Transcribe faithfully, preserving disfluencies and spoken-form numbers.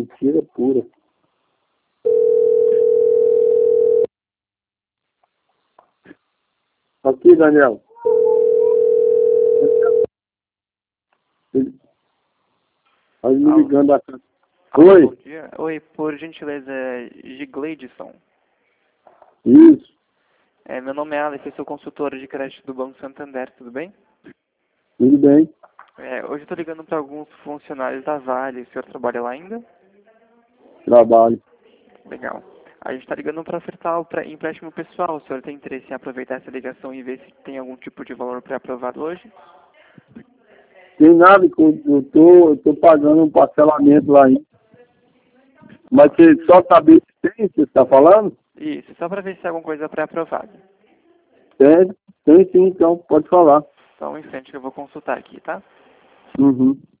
mentira pura. Aqui, Daniel. Tá me Alô. ligando a casa. Alô, Oi. bom dia. Oi, por gentileza, é Gigleidson. Isso. É, meu nome é Alex, eu sou consultor de crédito do Banco Santander, tudo bem? Tudo bem? É, hoje eu estou ligando para alguns funcionários da Vale. O senhor trabalha lá ainda? Trabalho. Legal. A gente está ligando para ofertar o pré- empréstimo pessoal. O senhor tem interesse em aproveitar essa ligação e ver se tem algum tipo de valor pré-aprovado hoje? Tem nada que eu, eu, tô, eu tô pagando um parcelamento lá ainda. Mas você só saber se tem, você está falando? Isso, só para ver se tem alguma coisa pré-aprovada. Tem, tem sim, então pode falar. Só um instante que eu vou consultar aqui, tá? Uhum.